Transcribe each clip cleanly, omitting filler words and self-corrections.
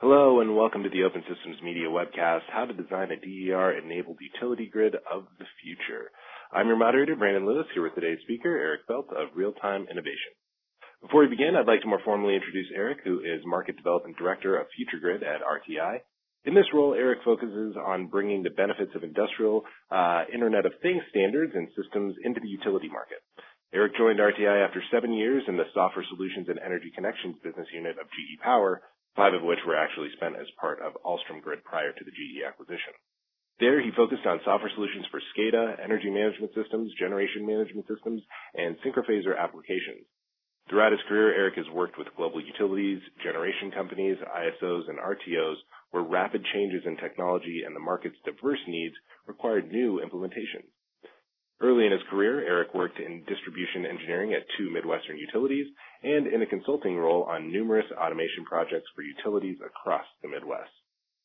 Hello and welcome to the Open Systems Media webcast, How to Design a DER-Enabled Utility Grid of the Future. I'm your moderator, Brandon Lewis, here with today's speaker, Eric Belt of Real-Time Innovation. Before we begin, I'd like to more formally introduce Eric, who is Market Development Director of FutureGrid at RTI. In this role, Eric focuses on bringing the benefits of industrial Internet of Things standards and systems into the utility market. Eric joined RTI after 7 years in the Software Solutions and Energy Connections business unit of GE Power, 5 of which were actually spent as part of Alstrom Grid prior to the GE acquisition. There, he focused on software solutions for SCADA, energy management systems, generation management systems, and synchrophaser applications. Throughout his career, Eric has worked with global utilities, generation companies, ISOs, and RTOs, where rapid changes in technology and the market's diverse needs required new implementations. Early in his career, Eric worked in distribution engineering at 2 Midwestern utilities and in a consulting role on numerous automation projects for utilities across the Midwest.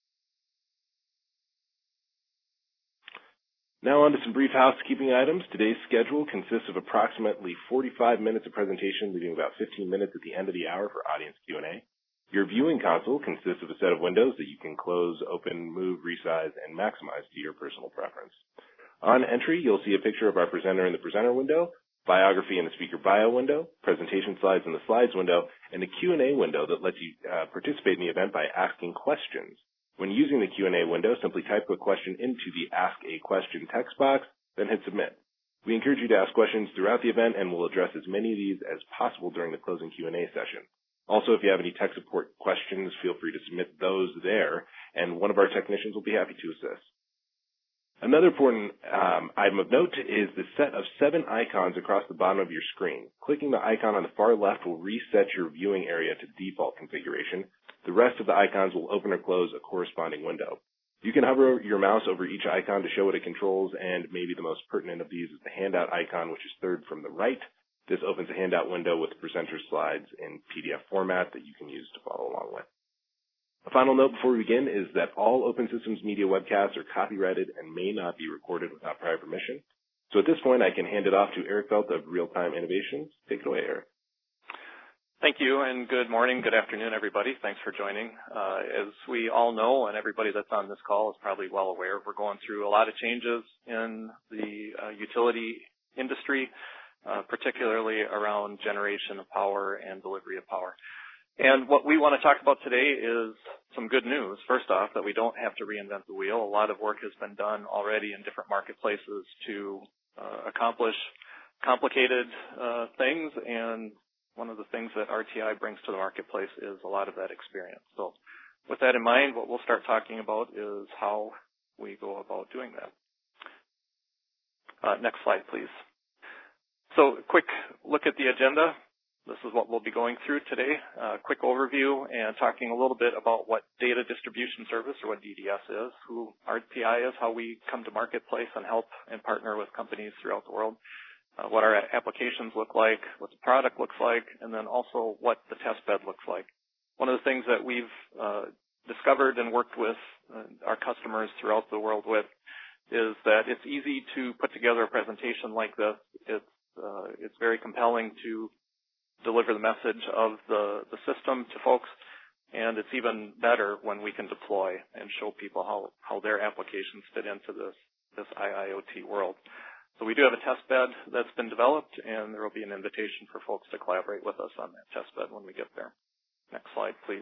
Now on to some brief housekeeping items. Today's schedule consists of approximately 45 minutes of presentation, leaving about 15 minutes at the end of the hour for audience Q&A. Your viewing console consists of a set of windows that you can close, open, move, resize, and maximize to your personal preference. On entry, you'll see a picture of our presenter in the presenter window, biography in the speaker bio window, presentation slides in the slides window, and a Q&A window that lets you participate in the event by asking questions. When using the Q&A window, simply type a question into the Ask a Question text box, then hit Submit. We encourage you to ask questions throughout the event, and we'll address as many of these as possible during the closing Q&A session. Also, if you have any tech support questions, feel free to submit those there, and one of our technicians will be happy to assist. Another important item of note is the set of 7 icons across the bottom of your screen. Clicking the icon on the far left will reset your viewing area to default configuration. The rest of the icons will open or close a corresponding window. You can hover your mouse over each icon to show what it controls, and maybe the most pertinent of these is the handout icon, which is third from the right. This opens a handout window with presenter slides in PDF format that you can use to follow along with. A final note before we begin is that all Open Systems Media webcasts are copyrighted and may not be recorded without prior permission. So at this point, I can hand it off to Eric Belt of Real-Time Innovations. Take it away, Eric. Thank you, and good morning, good afternoon, everybody. Thanks for joining. As we all know, and everybody that's on this call is probably well aware, we're going through a lot of changes in the utility industry, particularly around generation of power and delivery of power. And what we want to talk about today is some good news. First off, that we don't have to reinvent the wheel. A lot of work has been done already in different marketplaces to accomplish complicated things, and one of the things that RTI brings to the marketplace is a lot of that experience. So with that in mind, what we'll start talking about is how we go about doing that. Next slide, please. So a quick look at the agenda. This is what we'll be going through today. A quick overview and talking a little bit about what Data Distribution Service, or what DDS is, who RTI is, how we come to marketplace and help and partner with companies throughout the world, what our applications look like, what the product looks like, and then also what the test bed looks like. One of the things that we've discovered and worked with our customers throughout the world with is that it's easy to put together a presentation like this. It's very compelling to deliver the message of the system to folks, and it's even better when we can deploy and show people how their applications fit into this IIoT world. So we do have a test bed that's been developed, and there will be an invitation for folks to collaborate with us on that test bed when we get there. Next slide, please.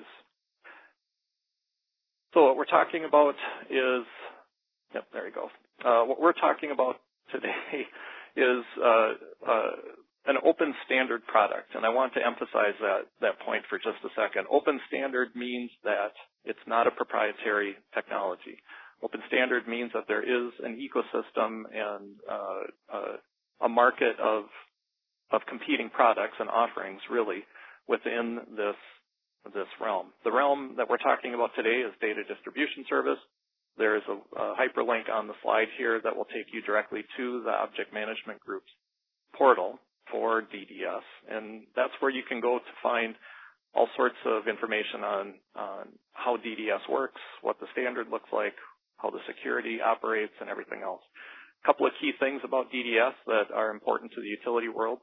So what we're talking about is, there you go. What we're talking about today is an open standard product, and I want to emphasize that point for just a second. Open standard means that it's not a proprietary technology. Open standard means that there is an ecosystem and a market of competing products and offerings really within this realm. The realm that we're talking about today is Data Distribution Service. There is a hyperlink on the slide here that will take you directly to the Object Management Group's portal for DDS, and that's where you can go to find all sorts of information on how DDS works, what the standard looks like, how the security operates, and everything else. A couple of key things about DDS that are important to the utility world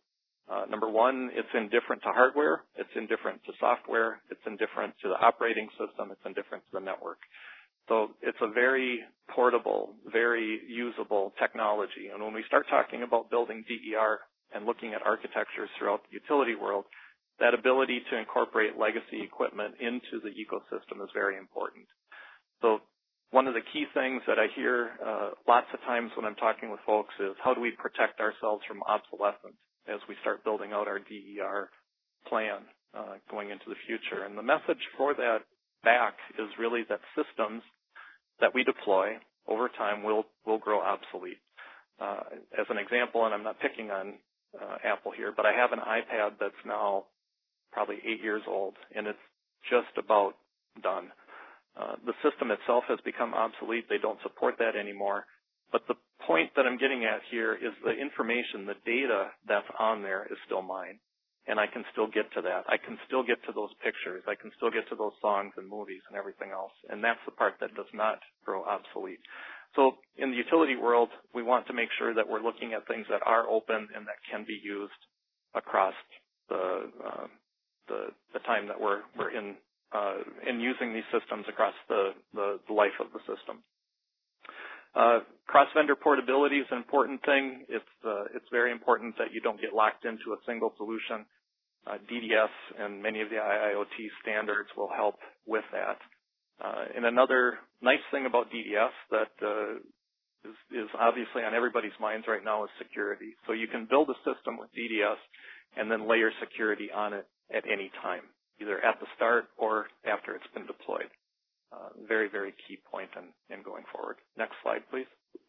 Number one, it's indifferent to hardware, it's indifferent to software, it's indifferent to the operating system, it's indifferent to the network. So it's a very portable, very usable technology. And when we start talking about building DER and looking at architectures throughout the utility world, that ability to incorporate legacy equipment into the ecosystem is very important. So one of the key things that I hear lots of times when I'm talking with folks is how do we protect ourselves from obsolescence as we start building out our DER plan going into the future. And the message for that back is really that systems that we deploy over time will grow obsolete. As an example, and I'm not picking on Apple here, but I have an iPad that's now probably 8 years old, and it's just about done. The system itself has become obsolete. They don't support that anymore. But the point that I'm getting at here is the information, the data that's on there is still mine. And I can still get to that. I can still get to those pictures. I can still get to those songs and movies and everything else. And that's the part that does not grow obsolete. So in the utility world, we want to make sure that we're looking at things that are open and that can be used across the time that we're in using these systems across the life of the system. Cross-vendor portability is an important thing. It's very important that you don't get locked into a single solution. DDS and many of the IIoT standards will help with that. And another nice thing about DDS that is obviously on everybody's minds right now is security. So you can build a system with DDS and then layer security on it at any time, either at the start or after it's been deployed. Very, very key point in going forward. Next slide, please.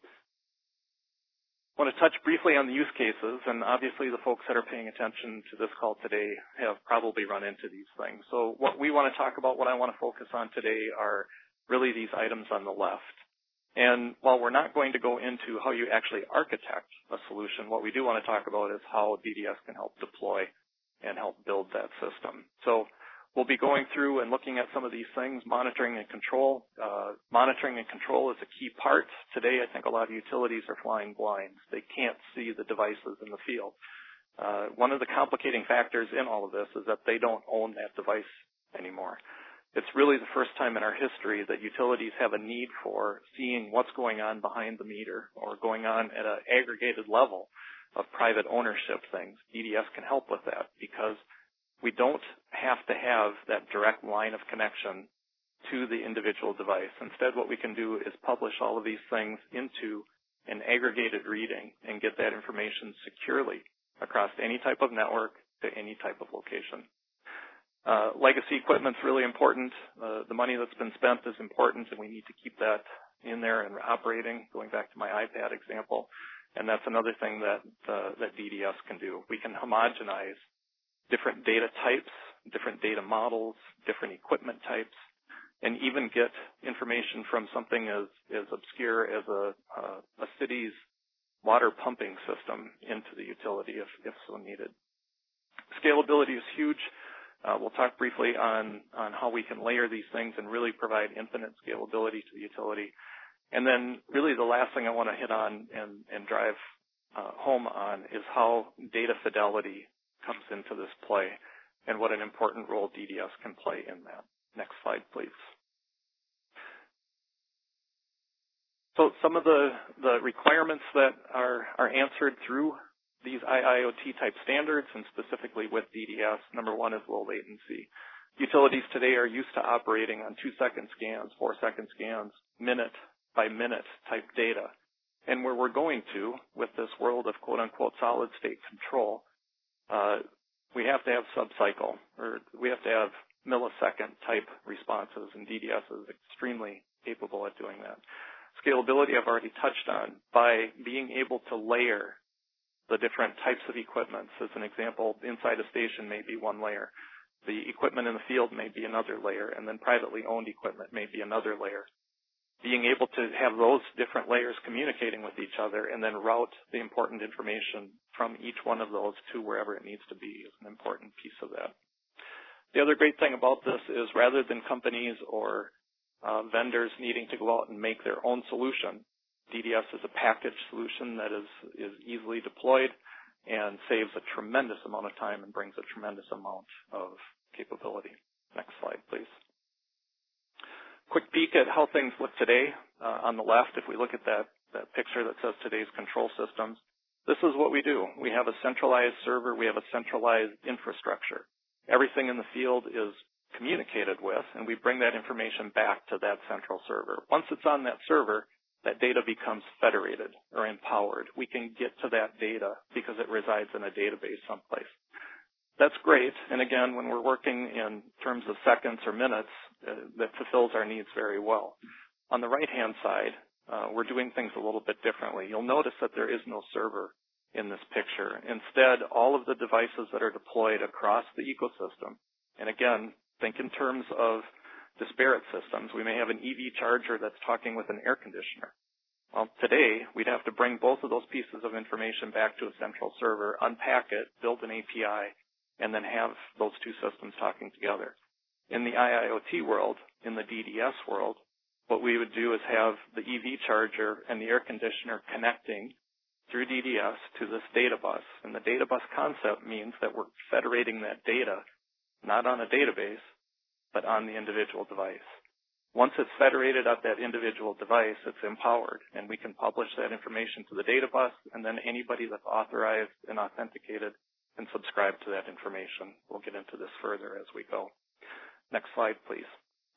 I want to touch briefly on the use cases, and obviously the folks that are paying attention to this call today have probably run into these things. So what we want to talk about, what I want to focus on today are really these items on the left. And while we're not going to go into how you actually architect a solution, what we do want to talk about is how DDS can help deploy and help build that system. So we'll be going through and looking at some of these things, monitoring and control. Monitoring and control is a key part. Today, I think a lot of utilities are flying blind. They can't see the devices in the field. One of the complicating factors in all of this is that they don't own that device anymore. It's really the first time in our history that utilities have a need for seeing what's going on behind the meter or going on at an aggregated level of private ownership things. DDS can help with that because we don't have to have that direct line of connection to the individual device. Instead, what we can do is publish all of these things into an aggregated reading and get that information securely across any type of network to any type of location. Legacy equipment's really important. The money that's been spent is important, and we need to keep that in there and operating, going back to my iPad example. And that's another thing that DDS can do. We can homogenize different data types, different data models, different equipment types, and even get information from something as obscure as a city's water pumping system into the utility if so needed. Scalability is huge. We'll talk briefly on how we can layer these things and really provide infinite scalability to the utility. And then really the last thing I want to hit on and drive home on is how data fidelity comes into this play and what an important role DDS can play in that. Next slide, please. So some of the requirements that are answered through these IIoT type standards and specifically with DDS, number one is low latency. Utilities today are used to operating on 2-second scans, 4-second scans, minute by minute type data. And where we're going to with this world of quote unquote solid state control, we have to have sub-cycle, or we have to have millisecond type responses, and DDS is extremely capable at doing that. Scalability I've already touched on. By being able to layer the different types of equipment, as an example, inside a station may be one layer. The equipment in the field may be another layer, and then privately owned equipment may be another layer. Being able to have those different layers communicating with each other and then route the important information from each one of those to wherever it needs to be is an important piece of that. The other great thing about this is rather than companies or vendors needing to go out and make their own solution, DDS is a packaged solution that is easily deployed and saves a tremendous amount of time and brings a tremendous amount of capability. Next slide, please. Quick peek at how things look today. On the left, if we look at that picture that says today's control systems, this is what we do. We have a centralized server. We have a centralized infrastructure. Everything in the field is communicated with, and we bring that information back to that central server. Once it's on that server, that data becomes federated or empowered. We can get to that data because it resides in a database someplace. That's great, and again, when we're working in terms of seconds or minutes, that fulfills our needs very well. On the right-hand side, we're doing things a little bit differently. You'll notice that there is no server in this picture. Instead, all of the devices that are deployed across the ecosystem, and again, think in terms of disparate systems. We may have an EV charger that's talking with an air conditioner. Well, today, we'd have to bring both of those pieces of information back to a central server, unpack it, build an API, and then have those two systems talking together. In the IIoT world, in the DDS world, what we would do is have the EV charger and the air conditioner connecting through DDS to this data bus. And the data bus concept means that we're federating that data, not on a database, but on the individual device. Once it's federated at that individual device, it's empowered, and we can publish that information to the data bus, and then anybody that's authorized and authenticated can subscribe to that information. We'll get into this further as we go. Next slide, please.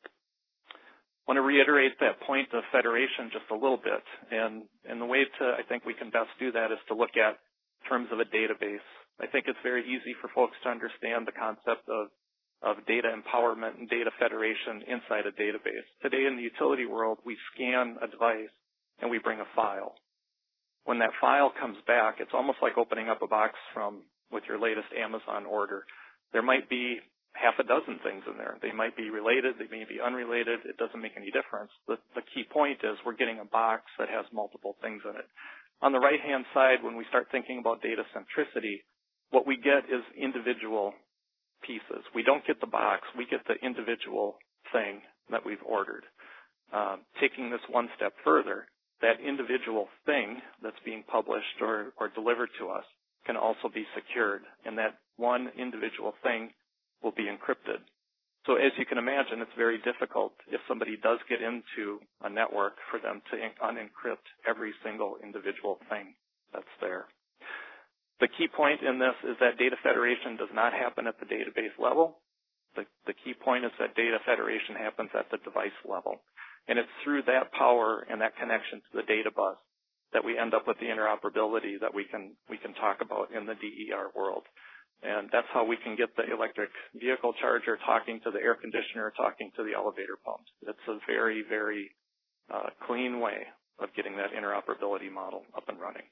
I want to reiterate that point of federation just a little bit, and the way I think we can best do that is to look at terms of a database. I think it's very easy for folks to understand the concept of data empowerment and data federation inside a database. Today in the utility world, we scan a device and we bring a file. When that file comes back, it's almost like opening up a box with your latest Amazon order. There might be half a dozen things in there. They might be related, they may be unrelated. It doesn't make any difference. The key point is we're getting a box that has multiple things in it. On the right-hand side, when we start thinking about data centricity, what we get is individual pieces. We don't get the box, we get the individual thing that we've ordered. Taking this one step further, that individual thing that's being published or delivered to us can also be secured, and that one individual thing will be encrypted. So as you can imagine, it's very difficult if somebody does get into a network for them to unencrypt every single individual thing that's there. The key point in this is that data federation does not happen at the database level. The key point is that data federation happens at the device level. And it's through that power and that connection to the data bus that we end up with the interoperability that we can talk about in the DER world. And that's how we can get the electric vehicle charger talking to the air conditioner, talking to the elevator pumps. It's a very, very clean way of getting that interoperability model up and running.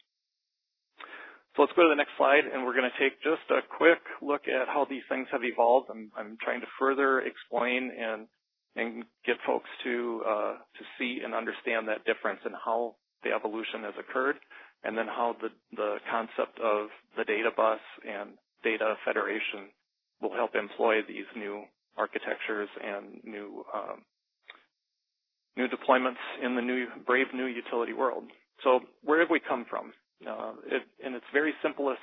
So let's go to the next slide, and we're going to take just a quick look at how these things have evolved. I'm trying to further explain and get folks to see and understand that difference and how the evolution has occurred, and then how the concept of the data bus and data federation will help employ these new architectures and new deployments in the brave new utility world. So where have we come from? In its very simplest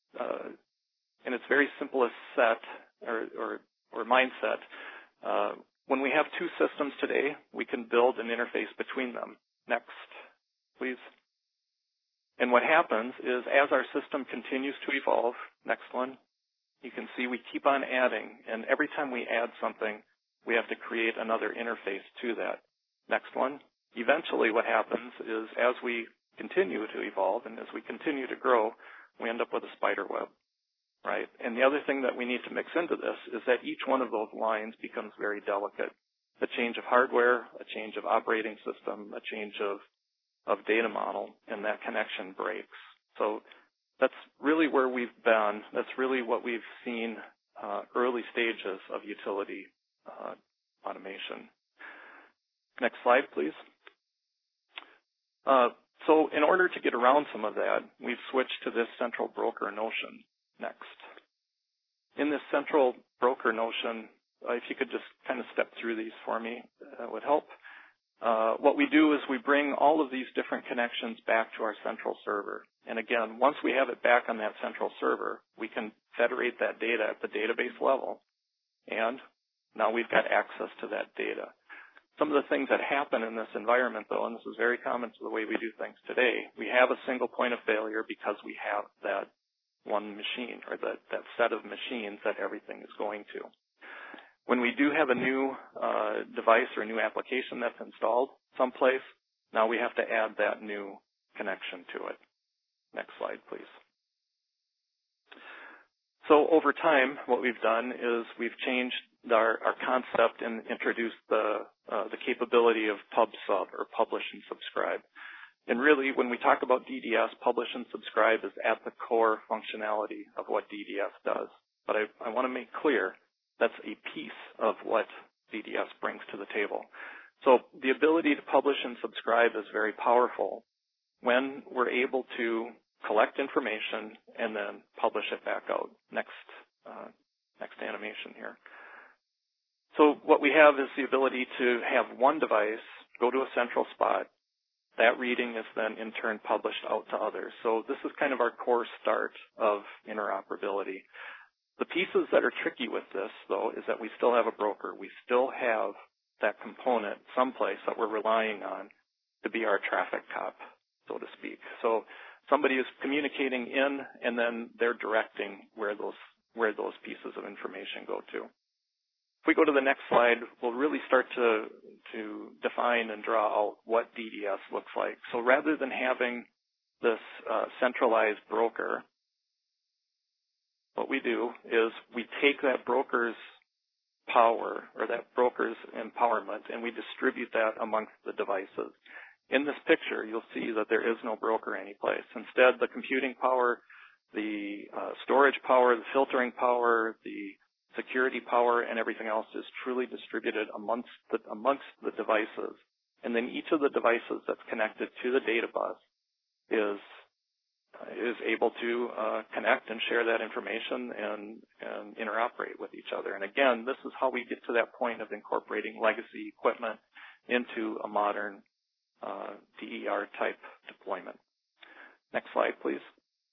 set or mindset, when we have two systems today, we can build an interface between them. Next, please. And what happens is as our system continues to evolve, next one, you can see we keep on adding, and every time we add something, we have to create another interface to that. Next one. Eventually what happens is as we continue to evolve and as we continue to grow, we end up with a spider web, right? And the other thing that we need to mix into this is that each one of those lines becomes very delicate. A change of hardware, a change of operating system, a change of data model, and that connection breaks. So that's really where we've been. That's really what we've seen early stages of utility automation. Next slide, please. So in order to get around some of that, we've switched to this central broker notion. Next. In this central broker notion, if you could just kind of step through these for me, that would help. What we do is we bring all of these different connections back to our central server. And again, once we have it back on that central server, we can federate that data at the database level, and now we've got access to that data. Some of the things that happen in this environment, though, and this is very common to the way we do things today, we have a single point of failure because we have that one machine, or that set of machines that everything is going to. When we do have a new device or a new application that's installed someplace, now we have to add that new connection to it. Next slide, please. So over time, what we've done is we've changed our concept and introduced the capability of pub/sub, or publish and subscribe. And really, when we talk about DDS, publish and subscribe is at the core functionality of what DDS does. But I want to make clear that's a piece of what DDS brings to the table. So the ability to publish and subscribe is very powerful when we're able to collect information and then publish it back out. Next animation here. So what we have is the ability to have one device go to a central spot. That reading is then in turn published out to others. So this is kind of our core start of interoperability. The pieces that are tricky with this, though, is that we still have a broker. We still have that component someplace that we're relying on to be our traffic cop, so to speak. So somebody is communicating in, and then they're directing where those pieces of information go to. If we go to the next slide, we'll really start to define and draw out what DDS looks like. So rather than having this centralized broker, what we do is we take that broker's power, or that broker's empowerment, and we distribute that amongst the devices. In this picture, you'll see that there is no broker anyplace. Instead, the computing power, the storage power, the filtering power, the security power, and everything else is truly distributed amongst the devices. And then each of the devices that's connected to the data bus is able to connect and share that information and interoperate with each other. And again, this is how we get to that point of incorporating legacy equipment into a modern DER type deployment. Next slide, please.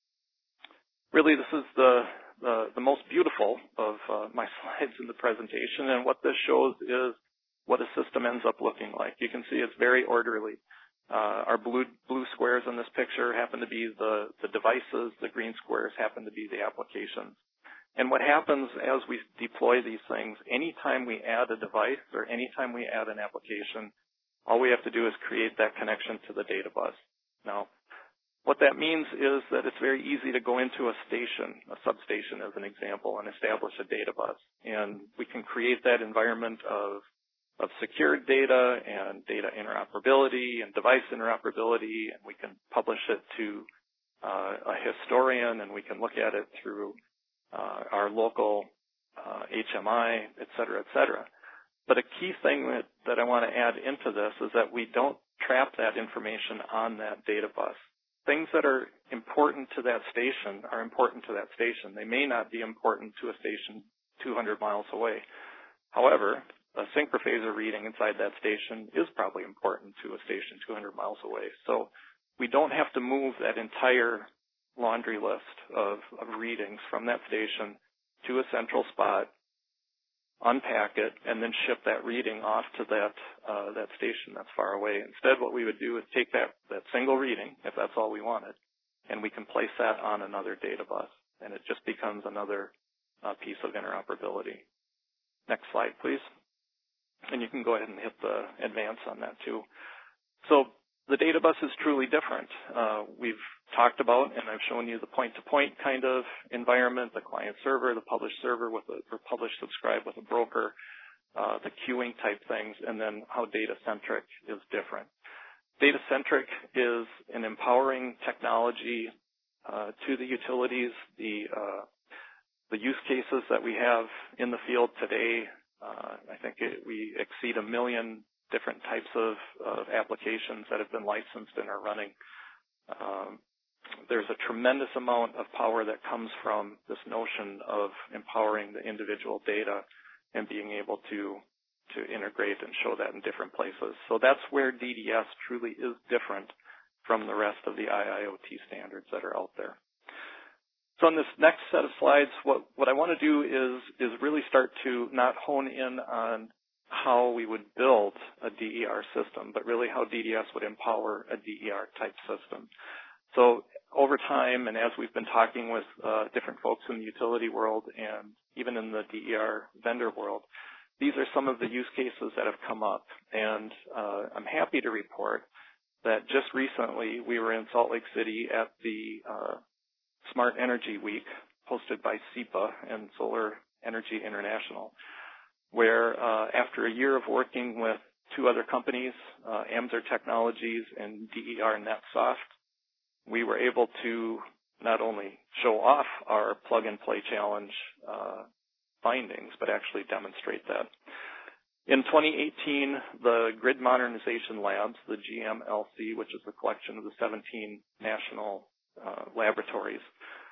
Really, this is the most beautiful of my slides in the presentation, and what this shows is what a system ends up looking like. You can see it's very orderly. Our blue squares in this picture happen to be the devices. The green squares happen to be the applications. And what happens as we deploy these things, anytime we add a device or anytime we add an application, all we have to do is create that connection to the data bus. Now, what that means is that it's very easy to go into a station, a substation as an example, and establish a data bus. And we can create that environment of secured data and data interoperability and device interoperability, and we can publish it to a historian, and we can look at it through our local HMI, et cetera, et cetera. But a key thing that I want to add into this is that we don't trap that information on that data bus. Things that are important to that station are important to that station. They may not be important to a station 200 miles away. However, a synchrophaser reading inside that station is probably important to a station 200 miles away. So we don't have to move that entire laundry list of readings from that station to a central spot, unpack it, and then ship that reading off to that station that's far away. Instead, what we would do is take that single reading, if that's all we wanted, and we can place that on another data bus, and it just becomes another piece of interoperability. Next slide, please. And you can go ahead and hit the advance on that too. So the data bus is truly different. We've talked about, and I've shown you the point-to-point kind of environment, the client server, the publish server with or publish subscribe with a broker, the queuing type things, and then how data-centric is different. Data-centric is an empowering technology to the utilities. The use cases that we have in the field today, I think we exceed 1 million different types of applications that have been licensed and are running. There's a tremendous amount of power that comes from this notion of empowering the individual data and being able to integrate and show that in different places. So that's where DDS truly is different from the rest of the IIoT standards that are out there. So in this next set of slides, what I want to do is really start to not hone in on how we would build a DER system, but really how DDS would empower a DER type system. So over time, and as we've been talking with different folks in the utility world and even in the DER vendor world, these are some of the use cases that have come up. And I'm happy to report that just recently we were in Salt Lake City at the Smart Energy Week hosted by SEPA and Solar Energy International, where after a year of working with two other companies, Amser Technologies and DER NetSoft, we were able to not only show off our plug-and-play challenge findings, but actually demonstrate that. In 2018, the Grid Modernization Labs, the GMLC, which is a collection of the 17 national laboratories,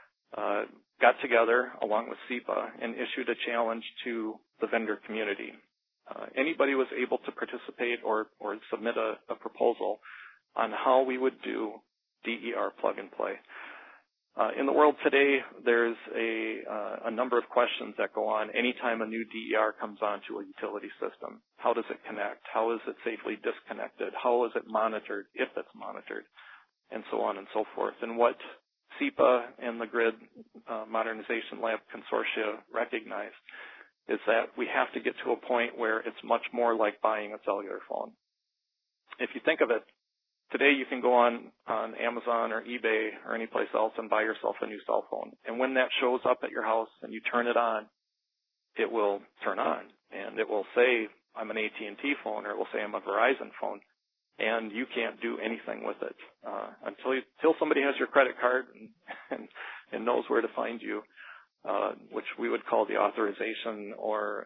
got together along with SEPA and issued a challenge to the vendor community. Anybody was able to participate or submit a proposal on how we would do DER plug and play. In the world today, there's a number of questions that go on anytime a new DER comes onto a utility system. How does it connect? How is it safely disconnected? How is it monitored, if it's monitored? And so on and so forth. And what SEPA and the Grid Modernization Lab Consortia recognize is that we have to get to a point where it's much more like buying a cellular phone. If you think of it, today you can go on Amazon or eBay or any place else and buy yourself a new cell phone. And when that shows up at your house and you turn it on, it will turn on. And it will say, I'm an AT&T phone, or it will say I'm a Verizon phone. And you can't do anything with it until somebody has your credit card and knows where to find you, which we would call the authorization or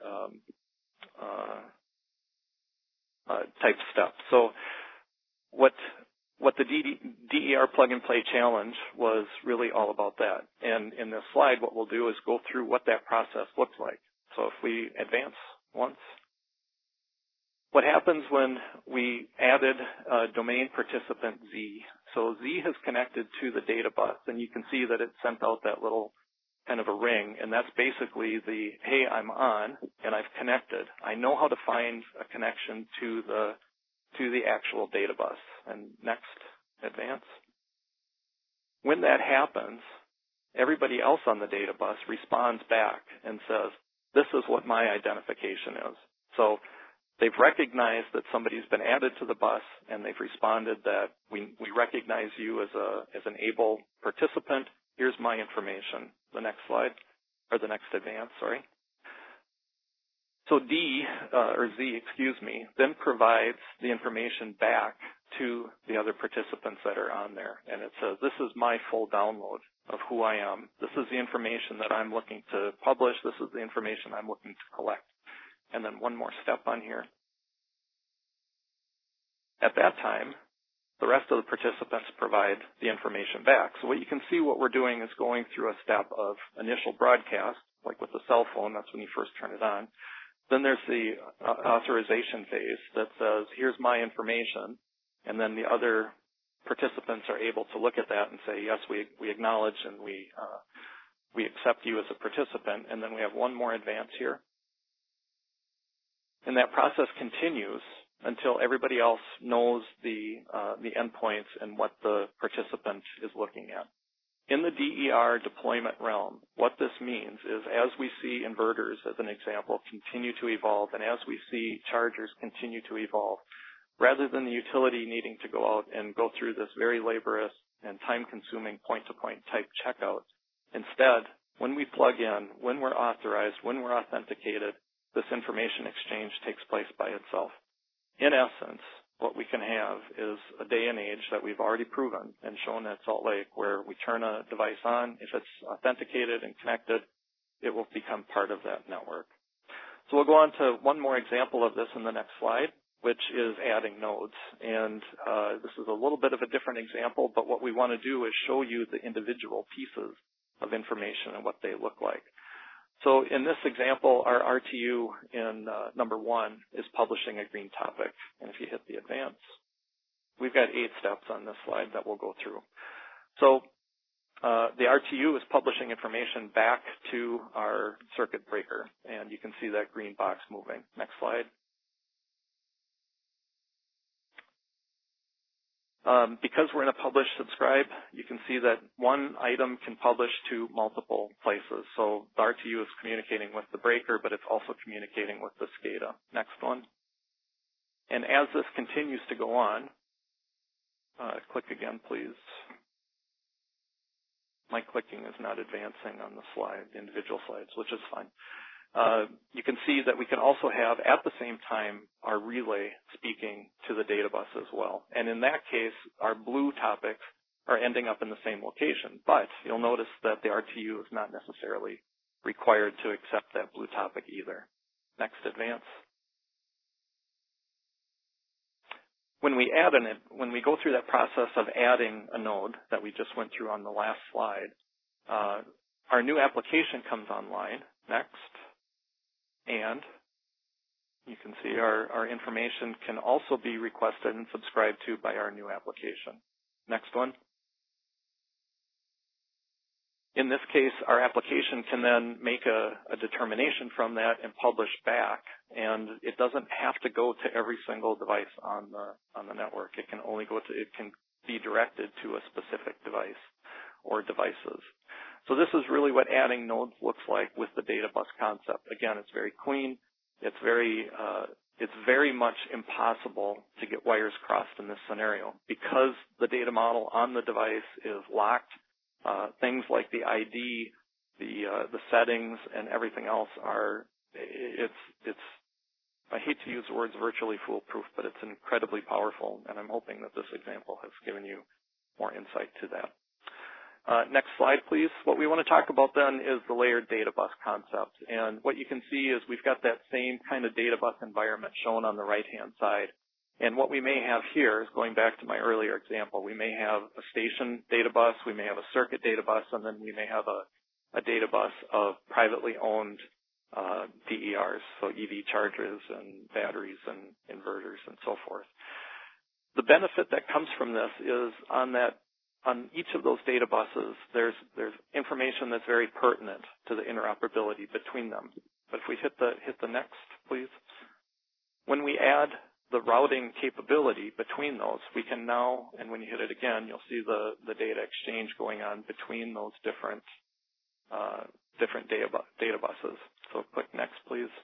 type step. So what the DER plug-and-play challenge was really all about that. And in this slide, what we'll do is go through what that process looks like. So if we advance once, what happens when we added domain participant Z? So Z has connected to the data bus, and you can see that it sent out that little kind of a ring, and that's basically the, hey, I'm on, and I've connected. I know how to find a connection to the actual data bus. And next, advance. When that happens, everybody else on the data bus responds back and says, this is what my identification is. So they've recognized that somebody's been added to the bus, and they've responded that we recognize you as an able participant. Here's my information. The next slide, or the next advance, sorry. So Z, then provides the information back to the other participants that are on there. And it says, this is my full download of who I am. This is the information that I'm looking to publish. This is the information I'm looking to collect. And then one more step on here. At that time, the rest of the participants provide the information back. So what you can see, what we're doing is going through a step of initial broadcast, like with the cell phone, that's when you first turn it on. Then there's the authorization phase that says, here's my information, and then the other participants are able to look at that and say, yes, we acknowledge and we accept you as a participant. And then we have one more advance here. And that process continues until everybody else knows the endpoints and what the participant is looking at. In the DER deployment realm, what this means is as we see inverters, as an example, continue to evolve, and as we see chargers continue to evolve, rather than the utility needing to go out and go through this very laborious and time-consuming point-to-point type checkout, instead, when we plug in, when we're authorized, when we're authenticated, this information exchange takes place by itself. In essence, what we can have is a day and age that we've already proven and shown at Salt Lake, where we turn a device on. If it's authenticated and connected, it will become part of that network. So we'll go on to one more example of this in the next slide, which is adding nodes. And this is a little bit of a different example, but what we want to do is show you the individual pieces of information and what they look like. So in this example, our RTU in number 1 is publishing a green topic. And if you hit the advance, we've got 8 steps on this slide that we'll go through. So the RTU is publishing information back to our circuit breaker, and you can see that green box moving. Next slide. Because we're in a publish subscribe, you can see that one item can publish to multiple places. So the RTU is communicating with the breaker, but it's also communicating with the SCADA. Next one. And as this continues to go on, click again, please. My clicking is not advancing on the slide, the individual slides, which is fine. You can see that we can also have, at the same time, our relay speaking to the data bus as well. And in that case, our blue topics are ending up in the same location. But you'll notice that the RTU is not necessarily required to accept that blue topic either. Next, advance. When we go through that process of adding a node that we just went through on the last slide, our new application comes online. Next. And you can see our information can also be requested and subscribed to by our new application. Next one. In this case, our application can then make a determination from that and publish back, and it doesn't have to go to every single device on the network. It can be directed to a specific device or devices. So this is really what adding nodes looks like with the data bus concept. Again, it's very clean. It's very much impossible to get wires crossed in this scenario because the data model on the device is locked. Things like the ID, the settings, and everything else are. I hate to use the words virtually foolproof, but it's incredibly powerful, and I'm hoping that this example has given you more insight to that. Next slide, please. What we want to talk about then is the layered data bus concept. And what you can see is we've got that same kind of data bus environment shown on the right-hand side. And what we may have here is going back to my earlier example. We may have a station data bus, we may have a circuit data bus, and then we may have a data bus of privately owned DERs, so EV chargers and batteries and inverters and so forth. The benefit that comes from this is on each of those data buses, there's information that's very pertinent to the interoperability between them. But if we hit the next, please. When we add the routing capability between those, we can now, and when you hit it again, you'll see the data exchange going on between those different data buses. So click next, please.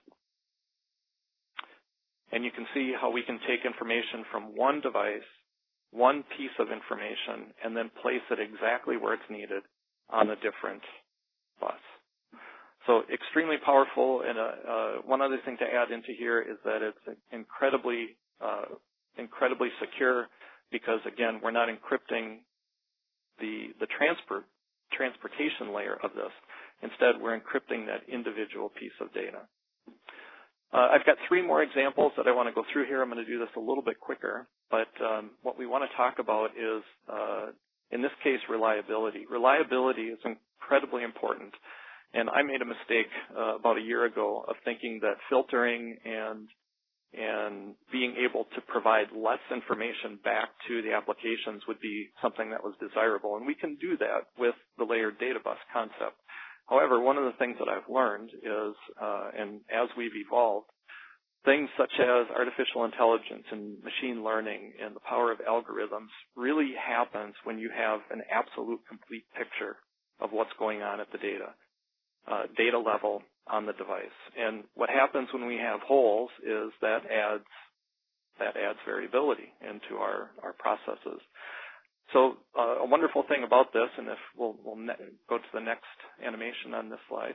And you can see how we can take information from one device, one piece of information, and then place it exactly where it's needed on a different bus. So extremely powerful, and one other thing to add into here is that it's incredibly secure because, again, we're not encrypting the transportation layer of this. Instead, we're encrypting that individual piece of data. I've got 3 more examples that I want to go through here. I'm going to do this a little bit quicker, but what we want to talk about is, in this case, reliability. Reliability is incredibly important, and I made a mistake about a year ago of thinking that filtering and being able to provide less information back to the applications would be something that was desirable, and we can do that with the layered data bus concept. However, one of the things that I've learned is, and as we've evolved, things such as artificial intelligence and machine learning and the power of algorithms really happens when you have an absolute complete picture of what's going on at the data level on the device. And what happens when we have holes is that adds variability into our processes. So a wonderful thing about this, and if we'll go to the next animation on this slide.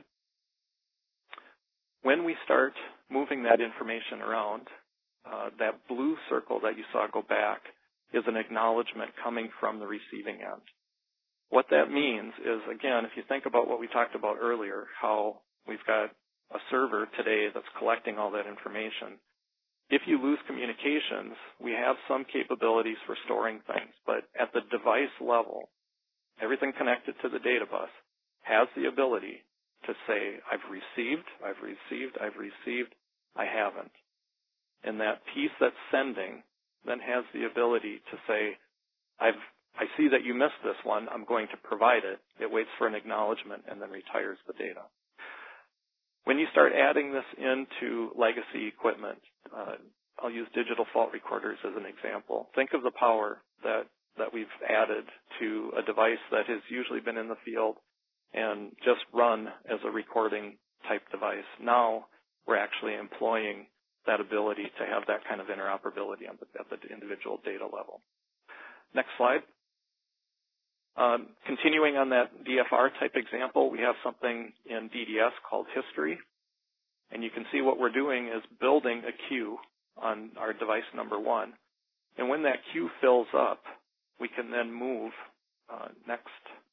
When we start moving that information around, that blue circle that you saw go back is an acknowledgement coming from the receiving end. What that means is, again, if you think about what we talked about earlier, how we've got a server today that's collecting all that information. If you lose communications, we have some capabilities for storing things, but at the device level, everything connected to the data bus has the ability to say, I've received, I haven't. And that piece that's sending then has the ability to say, I see that you missed this one, I'm going to provide it. It waits for an acknowledgement and then retires the data. When you start adding this into legacy equipment, I'll use digital fault recorders as an example. Think of the power that we've added to a device that has usually been in the field and just run as a recording type device. Now we're actually employing that ability to have that kind of interoperability at the individual data level. Next slide. Continuing on that DFR type example, we have something in DDS called history. And you can see what we're doing is building a queue on our device number 1. And when that queue fills up, we can then move next.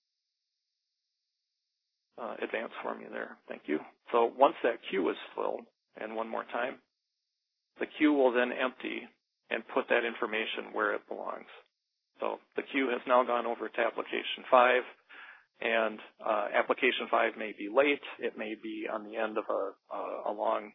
Advance for me there. Thank you. So once that queue is filled, and one more time, the queue will then empty and put that information where it belongs. So the queue has now gone over to application 5, and application 5 may be late. It may be on the end of a long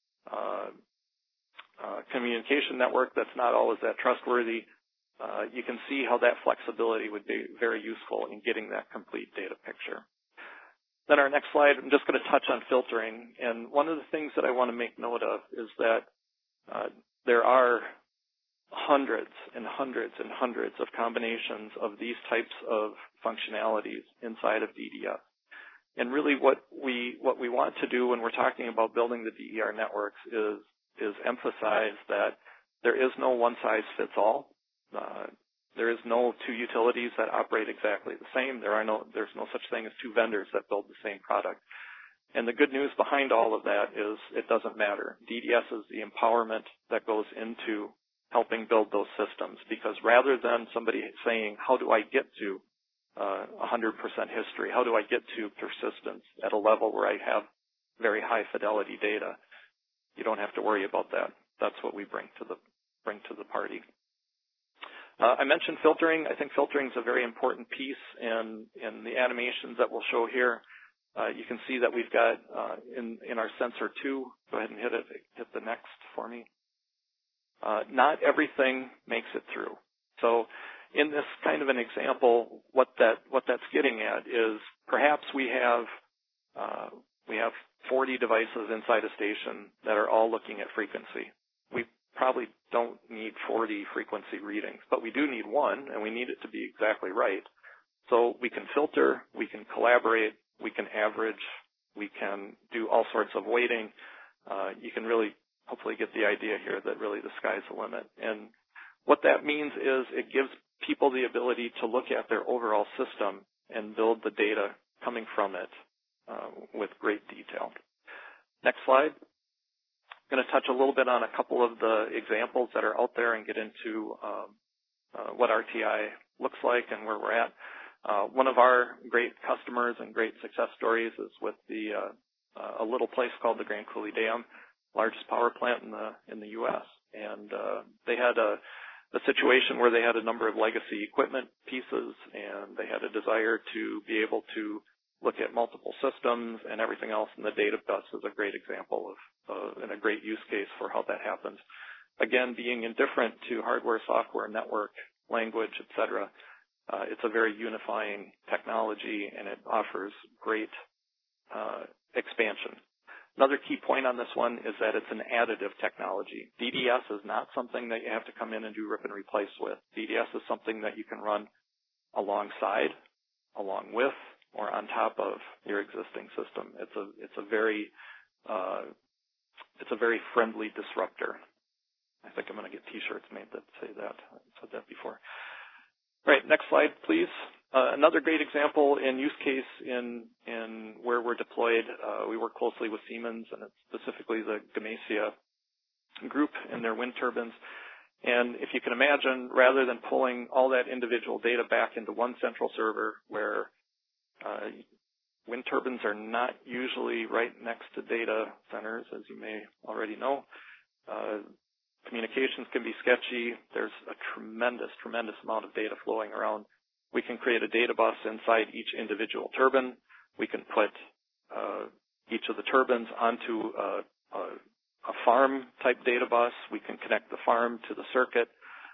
communication network that's not always that trustworthy. You can see how that flexibility would be very useful in getting that complete data picture. Then our next slide, I'm just going to touch on filtering. And one of the things that I want to make note of is that there are hundreds and hundreds and hundreds of combinations of these types of functionalities inside of DDS. And really what we want to do when we're talking about building the DER networks is emphasize that there is no one-size-fits-all. There is no two utilities that operate exactly the same. There's no such thing as two vendors that build the same product. And the good news behind all of that is it doesn't matter. DDS is the empowerment that goes into helping build those systems, because rather than somebody saying, how do I get to 100% history? How do I get to persistence at a level where I have very high fidelity data? You don't have to worry about that. That's what we bring to the party. I mentioned filtering. I think filtering is a very important piece in the animations that we'll show here. You can see that we've got in our sensor 2, go ahead and hit the next for me. Not everything makes it through. So in this kind of an example, what that's getting at is perhaps we have 40 devices inside a station that are all looking at frequency. We probably don't need 40 frequency readings, but we do need one, and we need it to be exactly right. So we can filter, we can collaborate, we can average, we can do all sorts of weighting. You can really hopefully get the idea here that really the sky's the limit. And what that means is it gives people the ability to look at their overall system and build the data coming from it with great detail. Next slide. I'm going to touch a little bit on a couple of the examples that are out there and get into what RTI looks like and where we're at. One of our great customers and great success stories is with a little place called the Grand Coulee Dam, largest power plant in the U.S. And they had a situation where they had a number of legacy equipment pieces, and they had a desire to be able to look at multiple systems and everything else, and the data bus is a great example of and a great use case for how that happens. Again, being indifferent to hardware, software, network, language, et cetera, it's a very unifying technology, and it offers great expansion. Another key point on this one is that it's an additive technology. DDS is not something that you have to come in and do rip and replace with. DDS is something that you can run alongside, along with, or on top of your existing system. It's a very friendly disruptor. I think I'm going to get T-shirts made that say that. I've said that before. All right, next slide, please. Another great example in use case in where we're deployed. We work closely with Siemens, and it's specifically the Gamesa group and their wind turbines. And if you can imagine, rather than pulling all that individual data back into one central server where wind turbines are not usually right next to data centers, as you may already know. Communications can be sketchy. There's a tremendous amount of data flowing around. We can create a data bus inside each individual turbine. We can put each of the turbines onto a farm-type data bus. We can connect the farm to the circuit.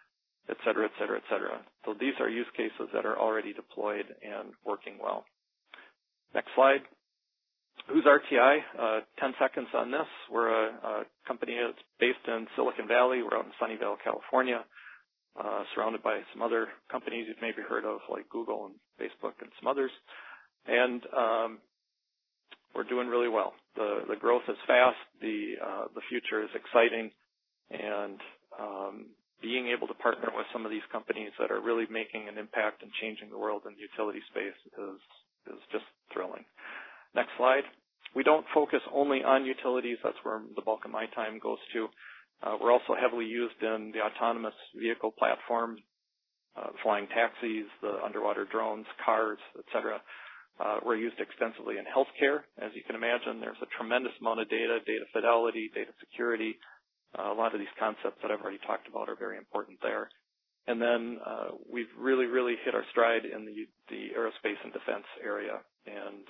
et cetera, et cetera, et cetera. So these are use cases that are already deployed and working well. Next slide. Who's RTI? 10 seconds on this. We're a company that's based in Silicon Valley. We're out in Sunnyvale, California, surrounded by some other companies you've maybe heard of, like Google and Facebook and some others. And we're doing really well. The growth is fast. The future is exciting. And being able to partner with some of these companies that are really making an impact and changing the world in the utility space is just thrilling. Next slide. We don't focus only on utilities. That's where the bulk of my time goes to. We're also heavily used in the autonomous vehicle platform, flying taxis, the underwater drones, cars, et cetera. We're used extensively in healthcare. As you can imagine, there's a tremendous amount of data fidelity, data security. A lot of these concepts that I've already talked about are very important there. And then we've really, really hit our stride in the aerospace and defense area. And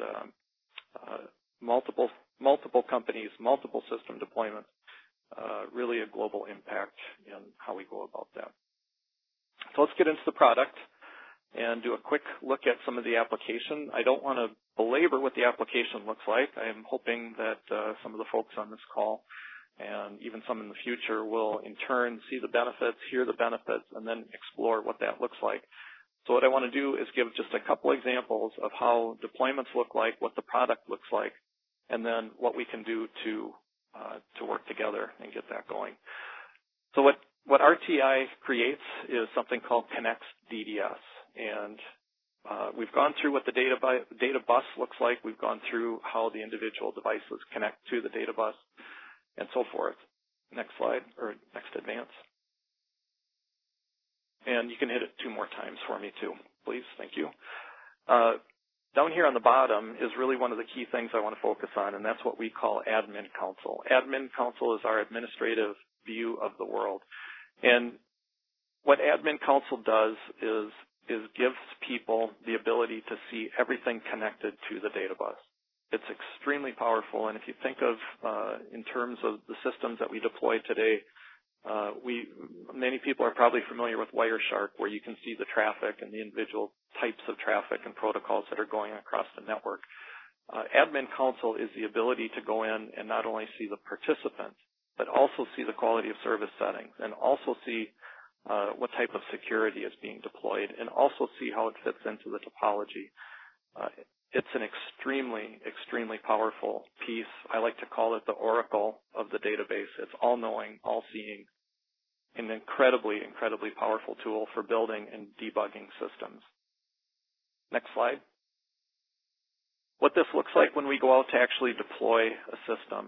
multiple companies, multiple system deployments, really a global impact in how we go about that. So let's get into the product and do a quick look at some of the application. I don't want to belabor what the application looks like. I am hoping that some of the folks on this call and even some in the future will in turn see the benefits, hear the benefits, and then explore what that looks like. So what I want to do is give just a couple examples of how deployments look like, what the product looks like, and then what we can do to work together and get that going. So what RTI creates is something called Connects DDS. And we've gone through what the data bus looks like. We've gone through how the individual devices connect to the data bus and so forth. Next slide, or next advance. And you can hit it 2 more times for me too, please. Thank you. Down here on the bottom is really one of the key things I want to focus on, and that's what we call Admin Console. Admin Console is our administrative view of the world. And what Admin Console does is gives people the ability to see everything connected to the data bus. It's extremely powerful, and if you think of in terms of the systems that we deploy today, many people are probably familiar with Wireshark, where you can see the traffic and the individual types of traffic and protocols that are going across the network. Admin Console is the ability to go in and not only see the participants, but also see the quality of service settings, and also see what type of security is being deployed, and also see how it fits into the topology. It's an extremely, extremely powerful piece. I like to call it the oracle of the database. It's all-knowing, all-seeing, an incredibly, incredibly powerful tool for building and debugging systems. Next slide. What this looks like when we go out to actually deploy a system.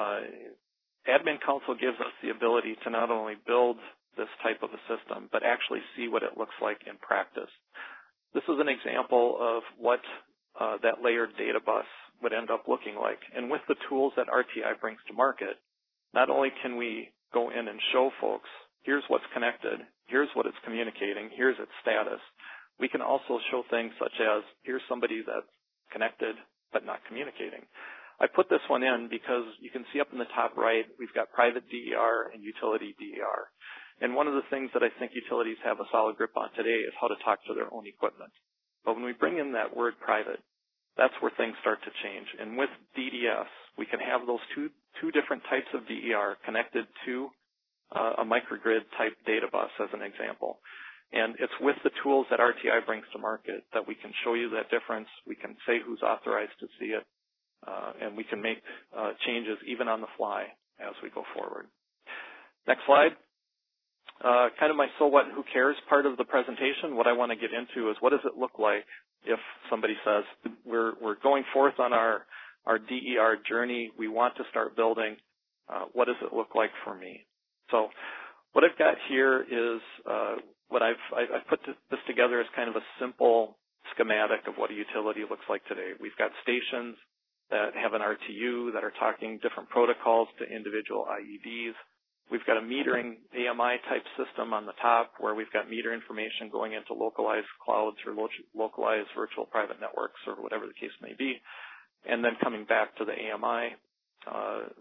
Admin Console gives us the ability to not only build this type of a system, but actually see what it looks like in practice. This is an example of what that layered data bus would end up looking like. And with the tools that RTI brings to market, not only can we go in and show folks, here's what's connected, here's what it's communicating, here's its status. We can also show things such as, here's somebody that's connected but not communicating. I put this one in because you can see up in the top right, we've got private DER and utility DER. And one of the things that I think utilities have a solid grip on today is how to talk to their own equipment. But when we bring in that word private, that's where things start to change. And with DDS, we can have those two different types of DER connected to a microgrid type data bus as an example. And it's with the tools that RTI brings to market that we can show you that difference. We can say who's authorized to see it, and we can make changes even on the fly as we go forward. Next slide. Kind of my so what, who cares part of the presentation. What I want to get into is what does it look like if somebody says, we're going forth on our DER journey, we want to start building, what does it look like for me? So what I've got here is what I've put this together as kind of a simple schematic of what a utility looks like today. We've got stations that have an RTU that are talking different protocols to individual IEDs. We've got a metering AMI type system on the top where we've got meter information going into localized clouds or localized virtual private networks or whatever the case may be, and then coming back to the AMI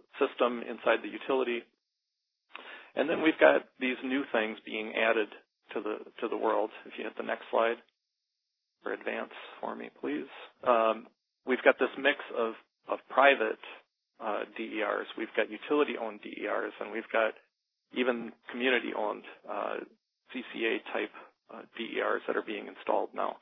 system inside the utility. And then we've got these new things being added to the world. If you hit the next slide or advance for me, please. We've got this mix of private DERs. We've got utility-owned DERs, and we've got even community-owned CCA-type DERs that are being installed now.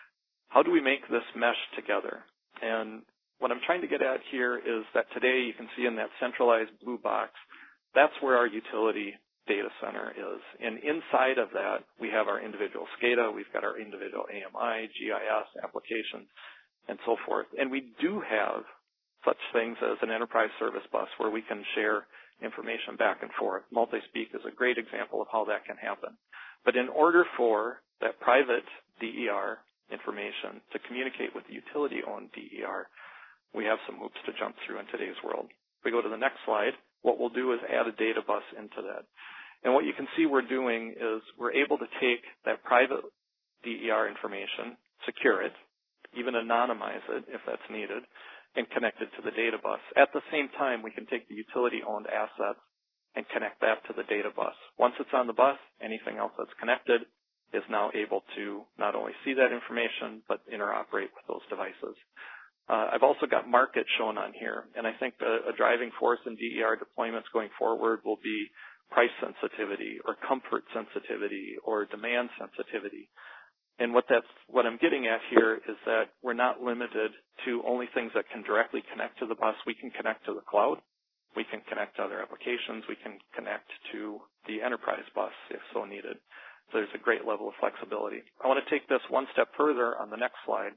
How do we make this mesh together? And what I'm trying to get at here is that today you can see in that centralized blue box, that's where our utility data center is. And inside of that, we have our individual SCADA, we've got our individual AMI, GIS applications, and so forth. And we do have such things as an enterprise service bus where we can share information back and forth. Multi-speak is a great example of how that can happen. But in order for that private DER information to communicate with the utility-owned DER, we have some hoops to jump through in today's world. If we go to the next slide, what we'll do is add a data bus into that. And what you can see we're doing is we're able to take that private DER information, secure it, even anonymize it if that's needed, and connect it to the data bus. At the same time, we can take the utility-owned assets and connect that to the data bus. Once it's on the bus, anything else that's connected is now able to not only see that information, but interoperate with those devices. I've also got market shown on here, and I think a driving force in DER deployments going forward will be price sensitivity or comfort sensitivity or demand sensitivity. And what I'm getting at here is that we're not limited to only things that can directly connect to the bus. We can connect to the cloud. We can connect to other applications. We can connect to the enterprise bus if so needed. So there's a great level of flexibility. I want to take this one step further on the next slide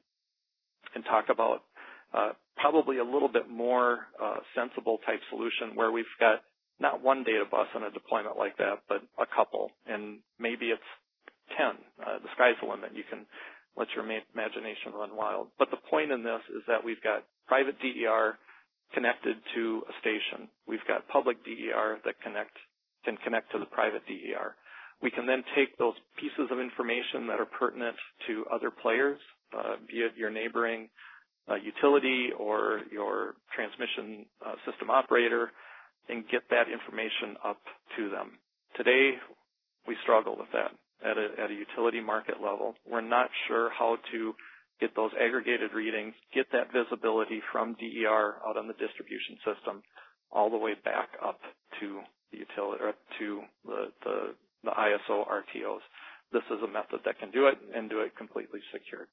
and talk about probably a little bit more sensible type solution where we've got not one data bus on a deployment like that, but a couple. And maybe it's 10. The sky's the limit. You can let your imagination run wild. But the point in this is that we've got private DER connected to a station. We've got public DER that can connect to the private DER. We can then take those pieces of information that are pertinent to other players, be it your neighboring utility or your transmission system operator, and get that information up to them. Today, we struggle with that at a utility market level. We're not sure how to get those aggregated readings, get that visibility from DER out on the distribution system all the way back up to the utility or to the ISO RTOs. This is a method that can do it and do it completely secured.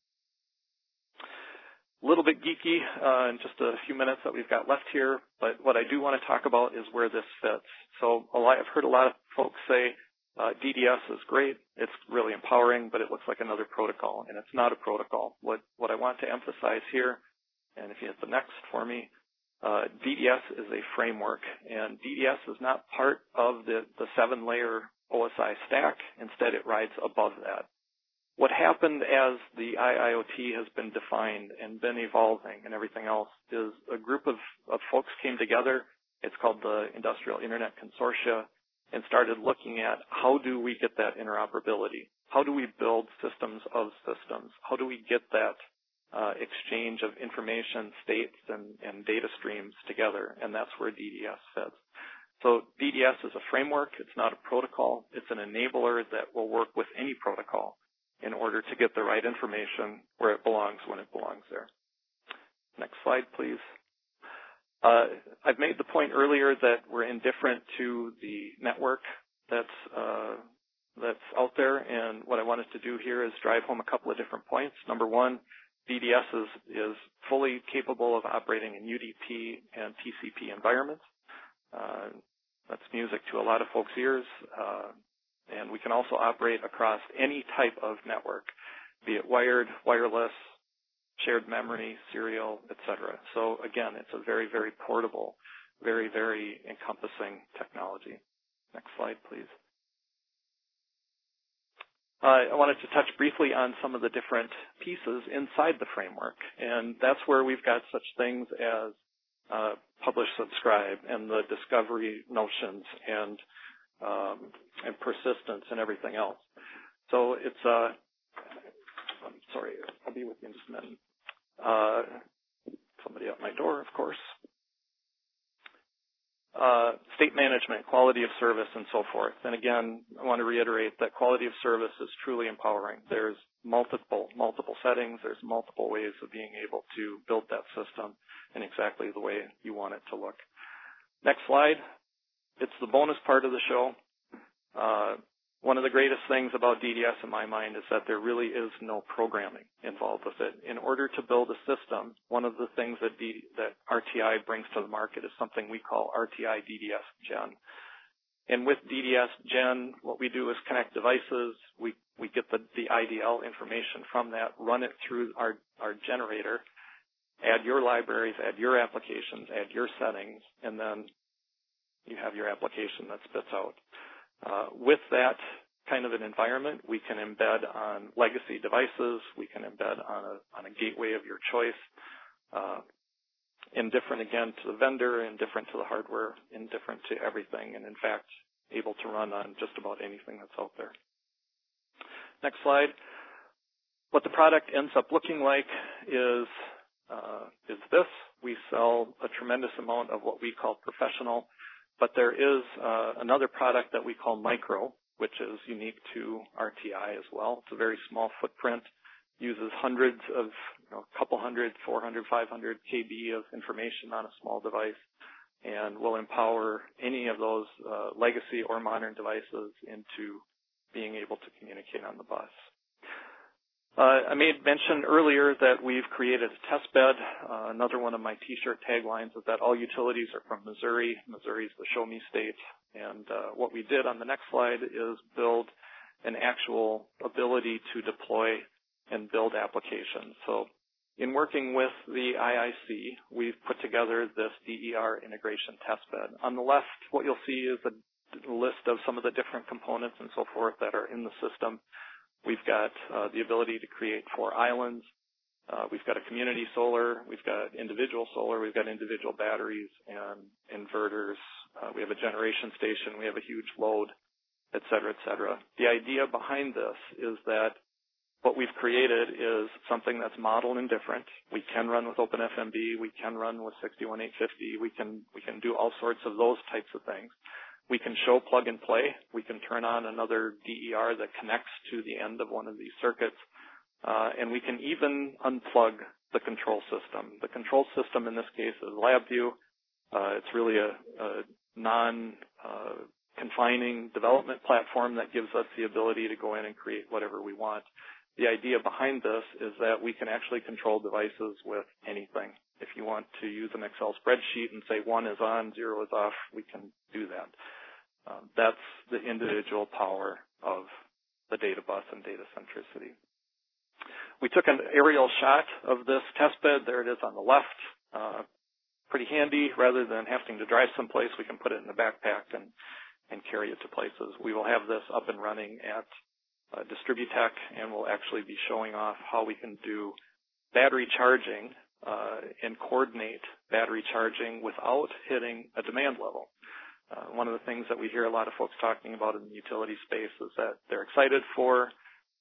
A little bit geeky in just a few minutes that we've got left here, but what I do want to talk about is where this fits. So I've heard a lot of folks say DDS is great, it's really empowering, but it looks like another protocol, and it's not a protocol. What I want to emphasize here, and if you hit the next for me, DDS is a framework, and DDS is not part of the 7-layer OSI stack. Instead, it rides above that. What happened as the IIoT has been defined and been evolving and everything else is a group of folks came together. It's called the Industrial Internet Consortia, and started looking at how do we get that interoperability? How do we build systems of systems? How do we get that exchange of information, states, and data streams together? And that's where DDS fits. So DDS is a framework. It's not a protocol. It's an enabler that will work with any protocol in order to get the right information where it belongs when it belongs there. Next slide, please. I've made the point earlier that we're indifferent to the network that's out there, and what I wanted to do here is drive home a couple of different points. Number one, DDS is fully capable of operating in UDP and TCP environments. That's music to a lot of folks' ears, and we can also operate across any type of network, be it wired, wireless, shared memory, serial, etc. So again, it's a very, very portable, very, very encompassing technology. Next slide, please. I wanted to touch briefly on some of the different pieces inside the framework, and that's where we've got such things as publish, subscribe, and the discovery notions, and persistence, and everything else. So it's I'm sorry, I'll be with you in just a minute. Somebody at my door, of course. state management, quality of service, and so forth. And again, I want to reiterate that quality of service is truly empowering. There's multiple settings. There's multiple ways of being able to build that system in exactly the way you want it to look. Next slide. It's the bonus part of the show. One of the greatest things about DDS in my mind is that there really is no programming involved with it. In order to build a system, one of the things that RTI brings to the market is something we call RTI DDS Gen. And with DDS Gen, what we do is connect devices. We get the IDL information from that, run it through our generator, add your libraries, add your applications, add your settings, and then you have your application that spits out. With that kind of an environment, we can embed on legacy devices. We can embed on a gateway of your choice, indifferent again to the vendor, indifferent to the hardware, indifferent to everything, and in fact, able to run on just about anything that's out there. Next slide. What the product ends up looking like is this. We sell a tremendous amount of what we call professional. But there is another product that we call Micro, which is unique to RTI as well. It's a very small footprint, uses hundreds of, a couple hundred, 400, 500 KB of information on a small device, and will empower any of those legacy or modern devices into being able to communicate on the bus. I made mention earlier that we've created a test bed. Another one of my T-shirt taglines is that all utilities are from Missouri. Missouri is the show me state. And what we did on the next slide is build an actual ability to deploy and build applications. So in working with the IIC, we've put together this DER integration test bed. On the left, what you'll see is a list of some of the different components and so forth that are in the system. We've got the ability to create 4 islands. We've got a community solar. We've got individual solar. We've got individual batteries and inverters. We have a generation station. We have a huge load, et cetera, et cetera. The idea behind this is that what we've created is something that's model indifferent. We can run with OpenFMB. We can run with 61850. We can do all sorts of those types of things. We can show plug and play. We can turn on another DER that connects to the end of one of these circuits. And we can even unplug the control system. The control system in this case is LabVIEW. It's really a non-confining development platform that gives us the ability to go in and create whatever we want. The idea behind this is that we can actually control devices with anything. If you want to use an Excel spreadsheet and say 1 is on, 0 is off, we can do that. That's the individual power of the data bus and data centricity. We took an aerial shot of this test bed. There it is on the left. Pretty handy. Rather than having to drive someplace, we can put it in the backpack and carry it to places. We will have this up and running at Distributech, and we'll actually be showing off how we can do battery charging and coordinate battery charging without hitting a demand level. One of the things that we hear a lot of folks talking about in the utility space is that they're excited for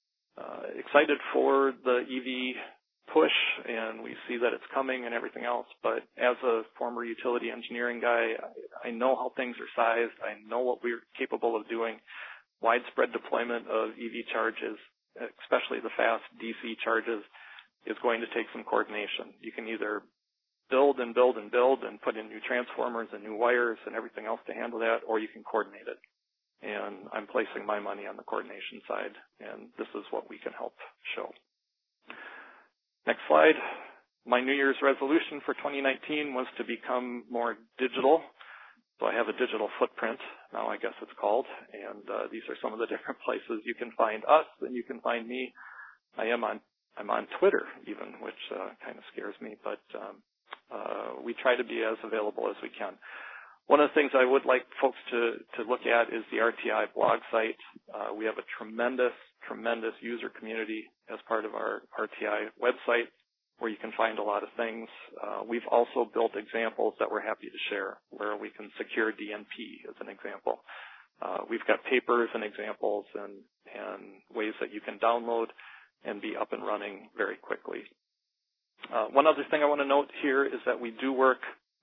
the EV push, and we see that it's coming and everything else. But as a former utility engineering guy, I know how things are sized. I know what we're capable of doing. Widespread deployment of EV charges, especially the fast DC charges, is going to take some coordination. You can either build and build and build and put in new transformers and new wires and everything else to handle that, or you can coordinate it. And I'm placing my money on the coordination side, and this is what we can help show. Next slide. My New Year's resolution for 2019 was to become more digital. So I have a digital footprint, now I guess it's called, and these are some of the different places you can find us and you can find me. I'm on Twitter even, which kind of scares me, but we try to be as available as we can. One of the things I would like folks to look at is the RTI blog site. We have a tremendous user community as part of our RTI website where you can find a lot of things. We've also built examples that we're happy to share where we can secure DNP as an example. We've got papers and examples and ways that you can download and be up and running very quickly. One other thing I want to note here is that we do work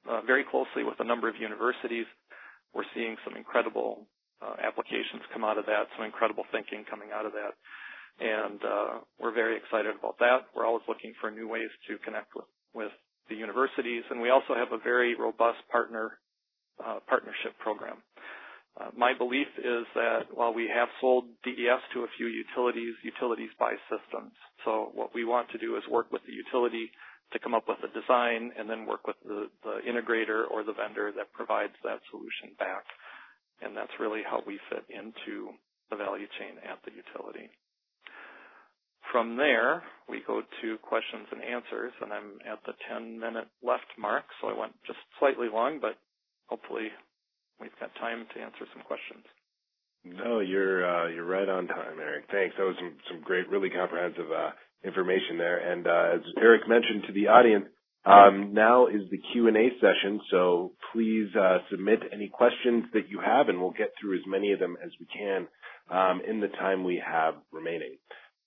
very closely with a number of universities. We're seeing some incredible applications come out of that, some incredible thinking coming out of that. And we're very excited about that. We're always looking for new ways to connect with the universities. And we also have a very robust partnership program. My belief is that while we have sold DES to a few utilities, utilities buy systems. So what we want to do is work with the utility to come up with a design and then work with the integrator or the vendor that provides that solution back. And that's really how we fit into the value chain at the utility. From there, we go to questions and answers, and I'm at the 10-minute left mark, so I went just slightly long, but hopefully we've got time to answer some questions. No, you're right on time, Eric. Thanks. That was some great, really comprehensive information there. And as Eric mentioned to the audience, now is the Q&A session, so please submit any questions that you have, and we'll get through as many of them as we can in the time we have remaining.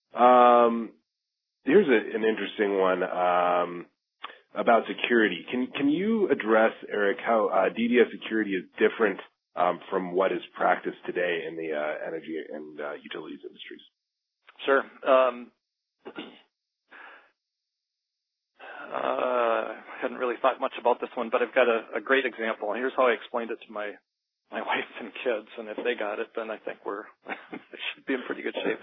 Here's an interesting one about security. Can you address, Eric, how DDS security is different from what is practiced today in the energy and utilities industries? Sure. I hadn't really thought much about this one, but I've got a great example. And here's how I explained it to my wife and kids. And if they got it, then I think we should be in pretty good shape.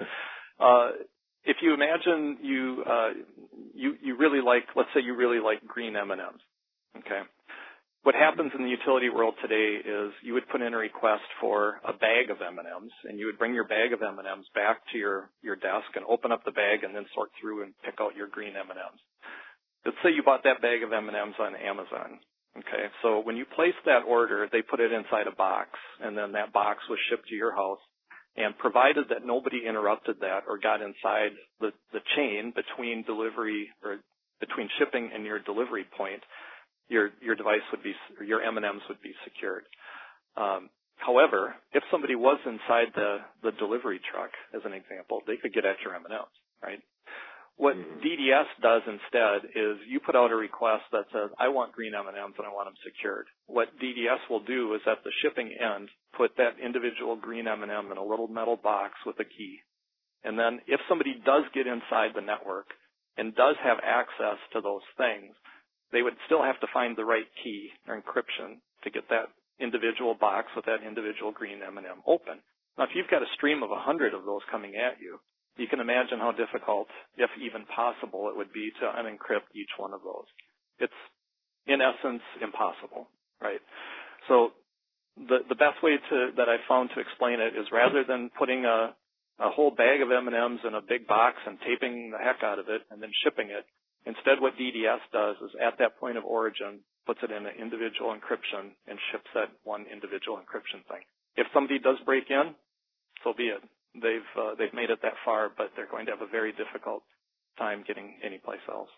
If you imagine you really like, let's say you really like green M&Ms, okay? What happens in the utility world today is you would put in a request for a bag of M&Ms, and you would bring your bag of M&Ms back to your desk and open up the bag and then sort through and pick out your green M&Ms. Let's say you bought that bag of M&Ms on Amazon, okay? So when you placed that order, they put it inside a box, and then that box was shipped to your house. And provided that nobody interrupted that or got inside the chain between delivery or between shipping and your delivery point, your device would be, or your M&Ms would be secured. However, if somebody was inside the delivery truck, as an example, they could get at your M&Ms, right? What DDS does instead is you put out a request that says, I want green M&Ms and I want them secured. What DDS will do is at the shipping end, put that individual green M&M in a little metal box with a key. And then if somebody does get inside the network and does have access to those things, they would still have to find the right key or encryption to get that individual box with that individual green M&M open. Now, if you've got a stream of 100 of those coming at you, you can imagine how difficult, if even possible, it would be to unencrypt each one of those. It's, in essence, impossible, right? So the best way that I found to explain it is rather than putting a whole bag of M&Ms in a big box and taping the heck out of it and then shipping it, instead what DDS does is at that point of origin, puts it in an individual encryption and ships that one individual encryption thing. If somebody does break in, so be it. They've made it that far, but they're going to have a very difficult time getting anyplace else.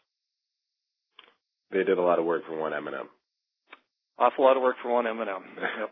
They did a lot of work for one M&M. Awful lot of work for one M&M. Yep.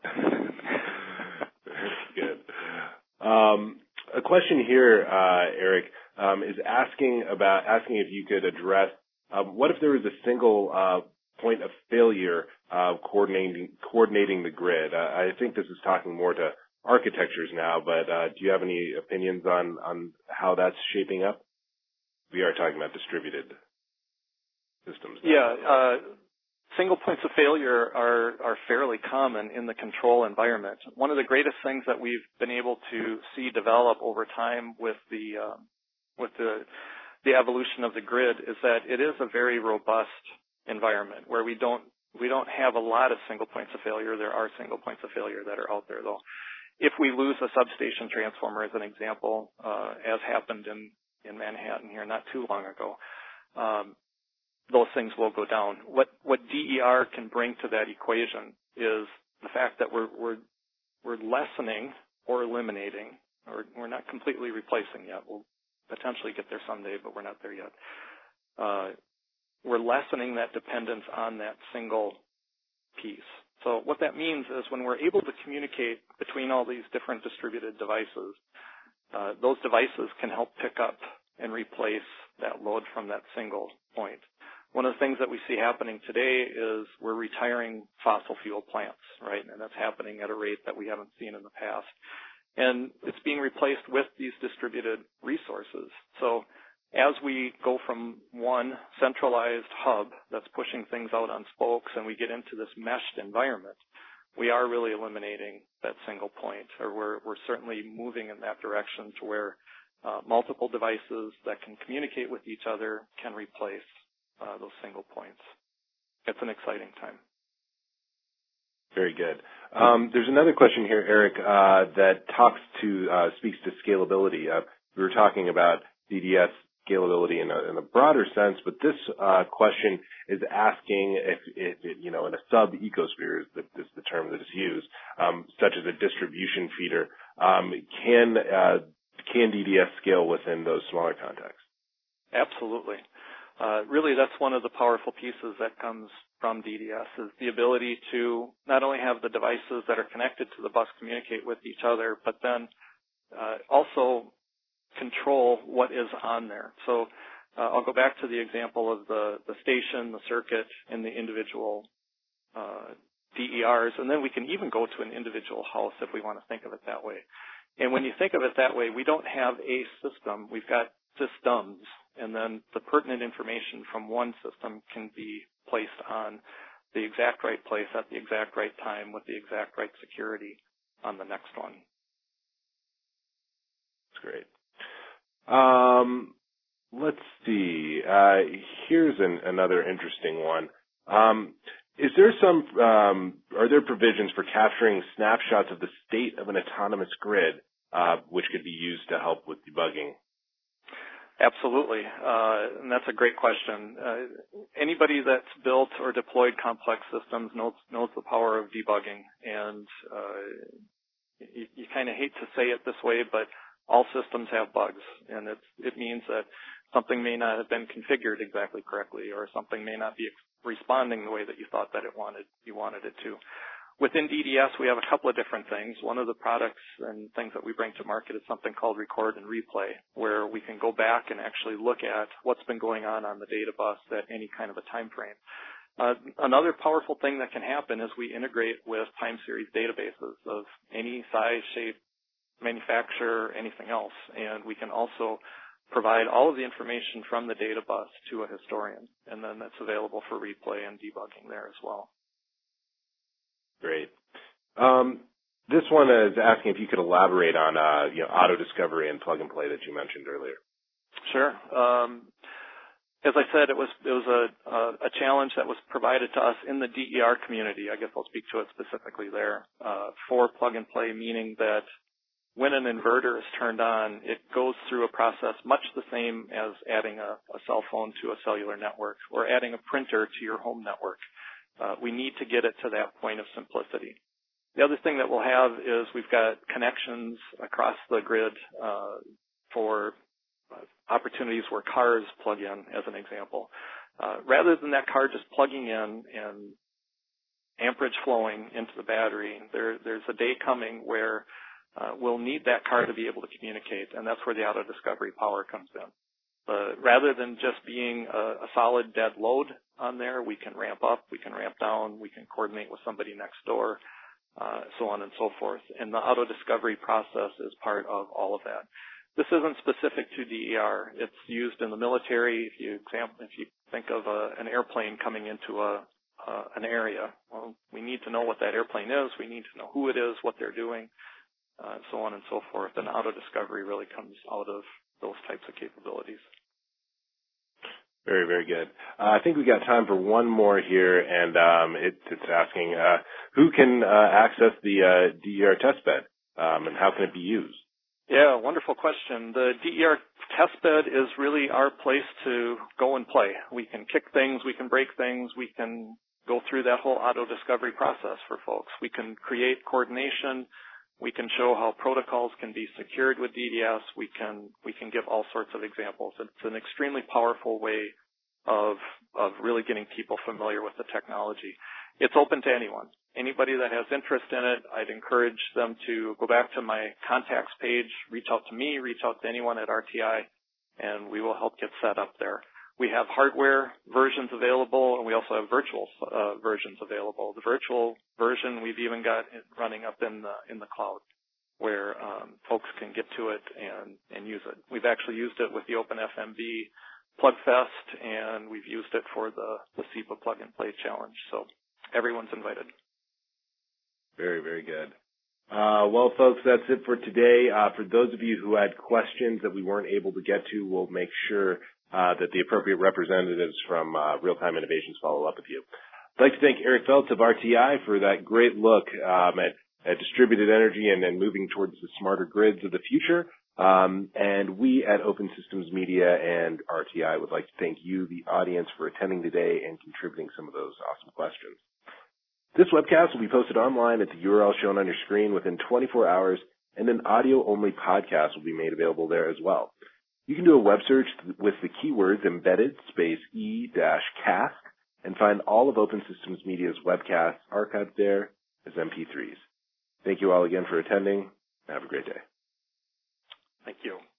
Good. A question here, Eric, is asking if you could address what if there was a single point of failure coordinating the grid. I think this is talking more to architectures now, but do you have any opinions on how that's shaping up? We are talking about distributed systems now. Yeah, single points of failure are fairly common in the control environment. One of the greatest things that we've been able to see develop over time with the evolution of the grid is that it is a very robust environment where we don't have a lot of single points of failure. There are single points of failure that are out there, though. If we lose a substation transformer, as an example, as happened in Manhattan here not too long ago, those things will go down. What DER can bring to that equation is the fact that we're lessening or eliminating, or we're not completely replacing yet. We'll potentially get there someday, but we're not there yet. We're lessening that dependence on that single piece. So what that means is when we're able to communicate between all these different distributed devices, those devices can help pick up and replace that load from that single point. one of the things that we see happening today is we're retiring fossil fuel plants, right? And that's happening at a rate that we haven't seen in the past. And it's being replaced with these distributed resources. So as we go from one centralized hub that's pushing things out on spokes and we get into this meshed environment, we are really eliminating that single point, or we're certainly moving in that direction to where multiple devices that can communicate with each other can replace those single points. It's an exciting time. Very good. There's another question here, Eric, that speaks to scalability. We were talking about DDS scalability in a broader sense, but this question is asking if in a sub-ecosphere is the term that is used, such as a distribution feeder, can DDS scale within those smaller contexts? Absolutely. Really, that's one of the powerful pieces that comes from DDS is the ability to not only have the devices that are connected to the bus communicate with each other, but then also control what is on there. So I'll go back to the example of the station, the circuit, and the individual DERs, and then we can even go to an individual house if we want to think of it that way. And when you think of it that way, we don't have a system. We've got systems, and then the pertinent information from one system can be placed on the exact right place at the exact right time with the exact right security on the next one. That's great. Let's see. Here's another interesting one. Is there are there provisions for capturing snapshots of the state of an autonomous grid, which could be used to help with debugging? Absolutely, and that's a great question. Anybody that's built or deployed complex systems knows the power of debugging, and you kind of hate to say it this way, but all systems have bugs, and it means that something may not have been configured exactly correctly, or something may not be responding the way that you thought that you wanted it to. Within DDS, we have a couple of different things. One of the products and things that we bring to market is something called Record and Replay, where we can go back and actually look at what's been going on the data bus at any kind of a time frame. Another powerful thing that can happen is we integrate with time series databases of any size, shape, manufacturer, anything else, and we can also provide all of the information from the data bus to a historian, and then that's available for replay and debugging there as well. Great. This one is asking if you could elaborate on auto discovery and plug and play that you mentioned earlier. Sure. As I said, it was a challenge that was provided to us in the DER community. I guess I'll speak to it specifically there for plug and play, meaning that when an inverter is turned on, it goes through a process much the same as adding a cell phone to a cellular network or adding a printer to your home network. We need to get it to that point of simplicity. The other thing that we'll have is we've got connections across the grid for opportunities where cars plug in, as an example. Rather than that car just plugging in and amperage flowing into the battery, there's a day coming where we'll need that car to be able to communicate, and that's where the auto discovery power comes in. Rather than just being a solid dead load on there, we can ramp up, we can ramp down, we can coordinate with somebody next door, so on and so forth. And the auto discovery process is part of all of that. This isn't specific to DER. It's used in the military. If you think of an airplane coming into an area, well, we need to know what that airplane is. We need to know who it is, what they're doing, so on and so forth. And auto discovery really comes out of those types of capabilities. Very, very good. I think we got time for one more here, and it's asking who can access the DER testbed and how can it be used? Yeah, wonderful question. The DER testbed is really our place to go and play. We can kick things, we can break things, we can go through that whole auto discovery process for folks. We can create coordination. We can show how protocols can be secured with DDS. We can give all sorts of examples. It's an extremely powerful way of really getting people familiar with the technology. It's open to anyone. Anybody that has interest in it, I'd encourage them to go back to my contacts page, reach out to me, reach out to anyone at RTI, and we will help get set up there. We have hardware versions available, and we also have virtual versions available. The virtual version we've even got running up in the cloud, where folks can get to it and use it. We've actually used it with the OpenFMB PlugFest, and we've used it for the SEPA Plug and Play Challenge. So everyone's invited. Very, very good. Well, folks, that's it for today. For those of you who had questions that we weren't able to get to, we'll make sure that the appropriate representatives from Real-Time Innovations follow up with you. I'd like to thank Eric Feltz of RTI for that great look at distributed energy and then moving towards the smarter grids of the future. And we at Open Systems Media and RTI would like to thank you, the audience, for attending today and contributing some of those awesome questions. This webcast will be posted online at the URL shown on your screen within 24 hours, and an audio-only podcast will be made available there as well. You can do a web search with the keywords embedded space e-cast and find all of Open Systems Media's webcasts archived there as MP3s. Thank you all again for attending. Have a great day. Thank you.